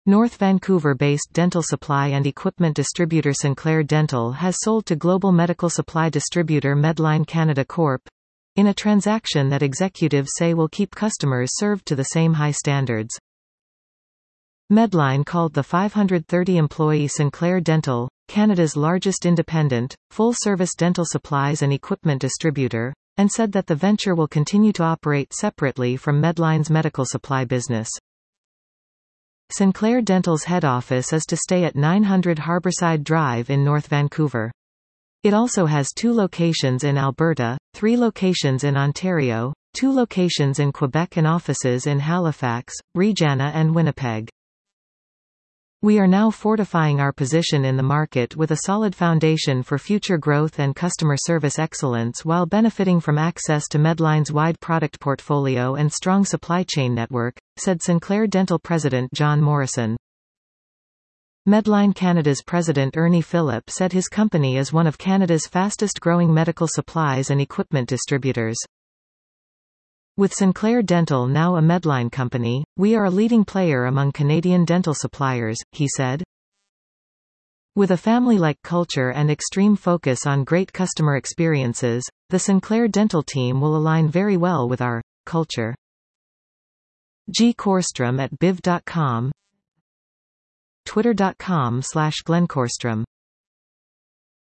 North Vancouver-based dental supply and equipment distributor Sinclair Dental has sold to global medical supply distributor Medline Canada Corp. in a transaction that executives say will keep customers served to the same high standards. Medline called the 530-employee Sinclair Dental, Canada's largest independent, full-service dental supplies and equipment distributor, and said that the venture will continue to operate separately from Medline's medical supply business. Sinclair Dental's head office is to stay at 900 Harborside Drive in North Vancouver. It also has 2 locations in Alberta, 3 locations in Ontario, 2 locations in Quebec and offices in Halifax, Regina and Winnipeg. We are now fortifying our position in the market with a solid foundation for future growth and customer service excellence while benefiting from access to Medline's wide product portfolio and strong supply chain network, said Sinclair Dental President John Morrison. Medline Canada's President Ernie Phillip said his company is one of Canada's fastest-growing medical supplies and equipment distributors. With Sinclair Dental now a Medline company, we are a leading player among Canadian dental suppliers, he said. With a family-like culture and extreme focus on great customer experiences, the Sinclair Dental team will align very well with our culture. G. Korstrom at biv.com, twitter.com/GlenKorstrom